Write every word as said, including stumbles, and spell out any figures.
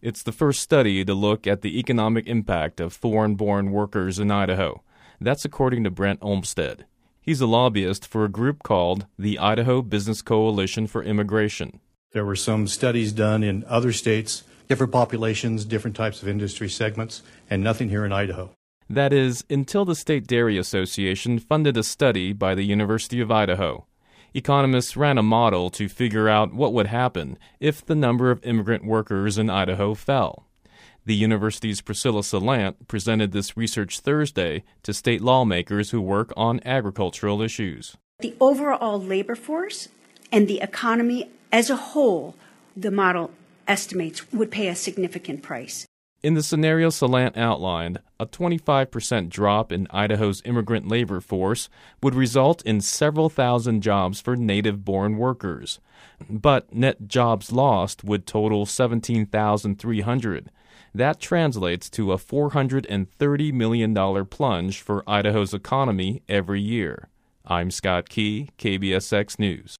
It's the first study to look at the economic impact of foreign-born workers in Idaho. That's according to Brent Olmsted. He's a lobbyist for a group called the Idaho Business Coalition for Immigration. There were some studies done in other states, different populations, different types of industry segments, and nothing here in Idaho. That is, until the State Dairy Association funded a study by the University of Idaho. Economists ran a model to figure out what would happen if the number of immigrant workers in Idaho fell. The university's Priscilla Salant presented this research Thursday to state lawmakers who work on agricultural issues. The overall labor force and the economy as a whole, the model estimates, would pay a significant price. In the scenario Salant outlined, a twenty-five percent drop in Idaho's immigrant labor force would result in several thousand jobs for native-born workers. But net jobs lost would total seventeen thousand three hundred. That translates to a four hundred thirty million dollars plunge for Idaho's economy every year. I'm Scott Key, K B S X News.